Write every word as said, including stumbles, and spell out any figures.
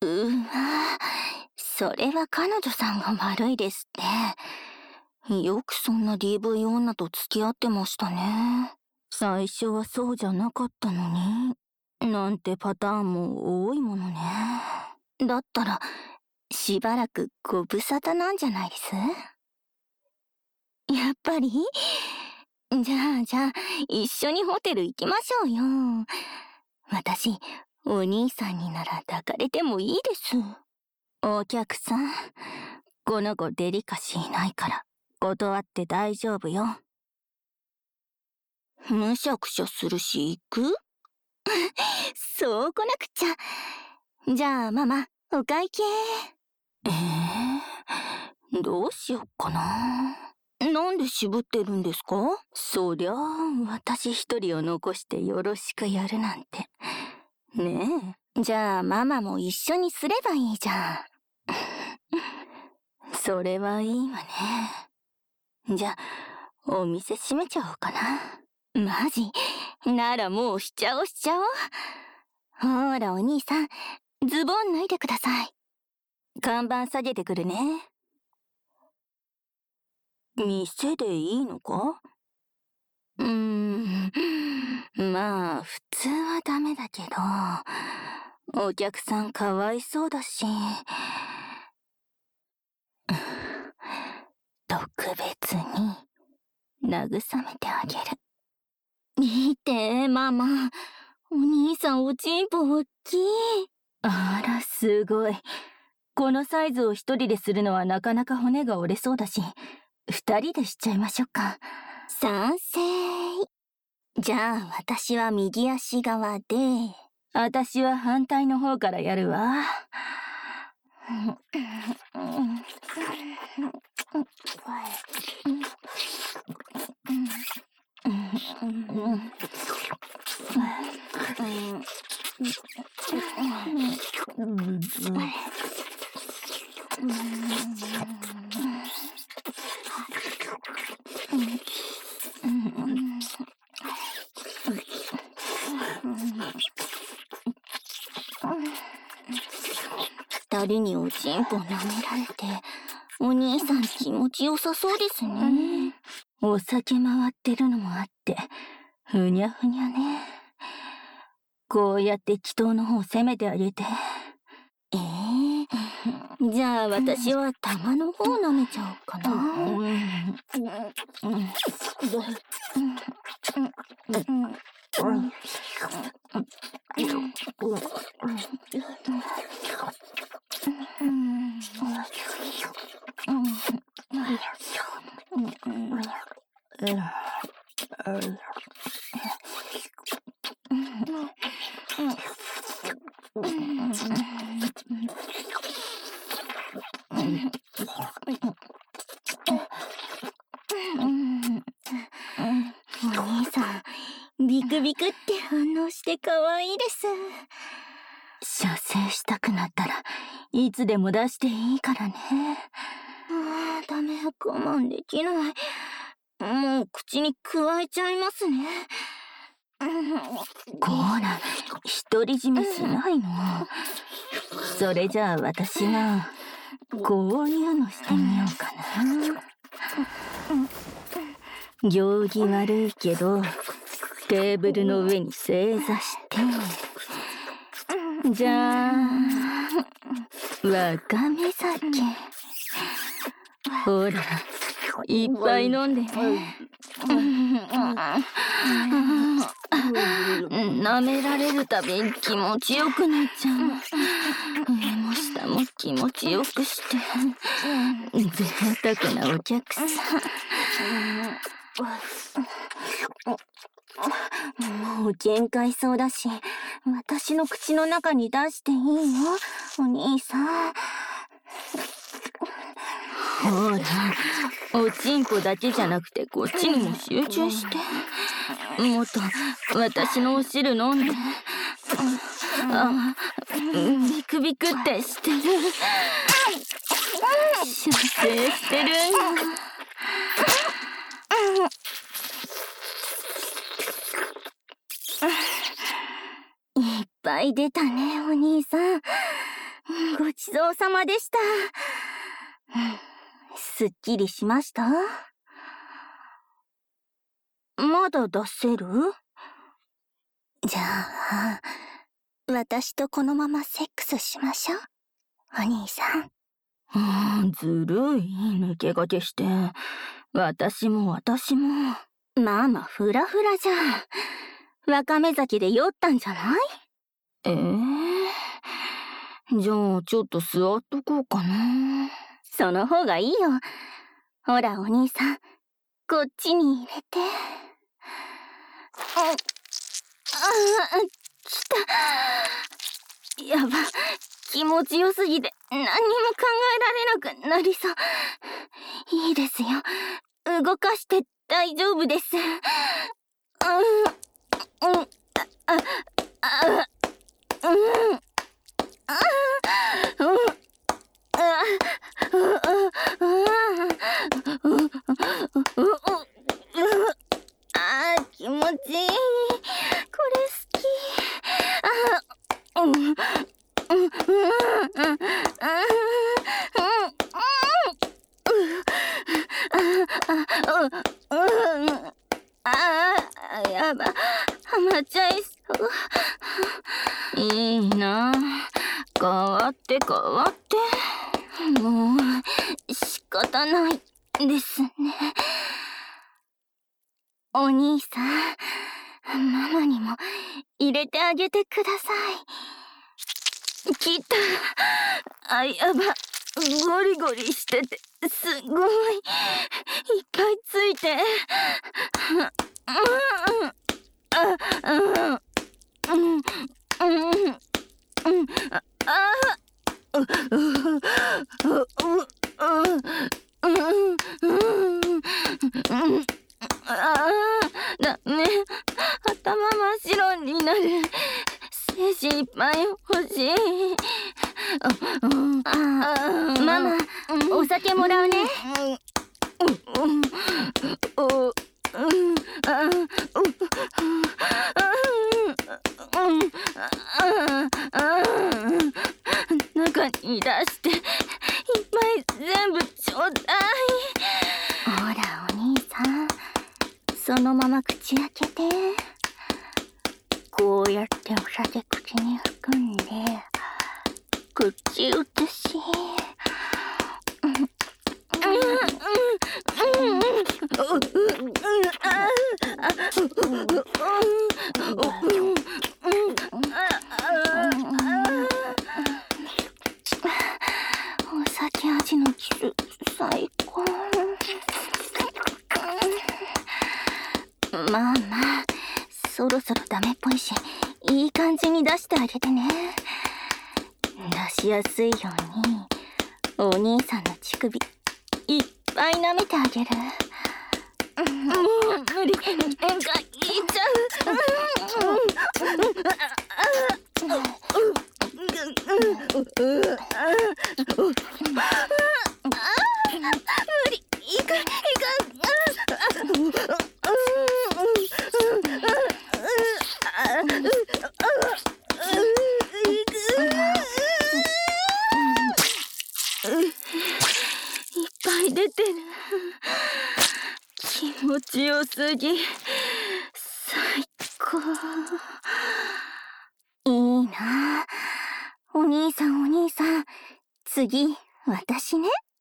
うわ、それは彼女さんが悪いですって。よくそんな ディーブイ 女と付き合ってましたね。最初はそうじゃなかったのに。なんてパターンも多いものね。だったら、しばらくご無沙汰なんじゃないです？やっぱり？じゃあじゃあ、一緒にホテル行きましょうよ。私、お兄さんになら抱かれてもいいです。お客さん、この子デリカシーないから断って大丈夫よ。むしゃくしゃするし行く？そう来なくちゃ。じゃあママ、お会計。えー、どうしよっかな。なんで渋ってるんですか？そりゃあ、私一人を残してよろしくやるなんて。ねえ。じゃあママも一緒にすればいいじゃん。それはいいわね。じゃあ、お店閉めちゃおうかな。マジ？ならもうしちゃおうしちゃおう。ほらお兄さん、ズボン脱いでください。看板下げてくるね。店でいいのか？うーん、まあ普通はダメだけど、お客さんかわいそうだし。特別に慰めてあげる。見てママ、お兄さんおちんぽおっきい。あらすごい。このサイズを一人でするのはなかなか骨が折れそうだし、二人でしちゃいましょうか。賛成。じゃあ私は右足側で、私は反対の方からやるわ。二人におちんぽ舐められて、お兄さん気持ちよさそうですね。お酒回ってるのもあって、ふにゃふにゃね。こうやって祈祷の方攻めてあげて。ええー、じゃあ私は玉の方舐めちゃおうかな。お兄さん、ビクビクって反応して可愛いです。射精したくなったらいつでも出していいからね。ああ、ダメ、我慢できない。もう口にくわえちゃいますね。こら、独り占めしないの。それじゃあ私がこういうのしてみようかな。行儀悪いけどテーブルの上に正座して、じゃあわかめ酒、ほらいっぱい飲んでね。舐められるたび気持ちよくなっちゃう。上も下も気持ちよくして。贅沢なお客さん。もう限界そうだし、私の口の中に出していいよ、お兄さん。ほら、おちんこだけじゃなくてこっちにも集中して。もっと私のお汁飲んで。あ、ビクビクってしてる。射精してるんだ。いっぱい出たね、お兄さん。 ごちそうさまでした。すっきりしました？まだ出せる？じゃあ、私とこのままセックスしましょう、お兄さん。うーん、ずるい、抜け駆けして。私も私も。ママフラフラじゃん。わかめ酒で酔ったんじゃない？ええー、じゃあちょっと座っとこうかな。その方がいいよ。ほらお兄さん、こっちに入れて。あ、あ、来た。やば、気持ちよすぎて何にも考えられなくなりそう。いいですよ、動かして大丈夫です。うん、うん、あ、あ、うん、あ、うん、あー、気持ちいい。これ好き。あ、うん、うん、うん、うん、うん、ああ、やば、ハマっちゃいそう。いいな、変わって変わって。もう仕方ないですね。お兄さん、ママにも入れてあげてください。来た。あ、やば、ゴリゴリしててすごいいっぱいついて。うん、あ、うん、うん、うん、うん、ああ、う、う、う、う、うん、うん、ああ、ダメ。頭真っ白になる。精子いっぱい欲しい。あ、あ、ママ、お酒もらうね。中に出していっぱい全部ちょうだい。ほらお兄さん、そのまま口開けて。こうやってお酒口に含んで口移し。お酒味のキス最高。まあまあ、そろそろダメっぽいし、いい感じに出してあげてね。出しやすいようにお兄さんの乳首いっぱい舐めてあげる。もう無理、限界いっちゃう。無理、いかんいかん。いっぱい出てる。気持ちよすぎ、最高。いいな。お兄さんお兄さん、次私ね。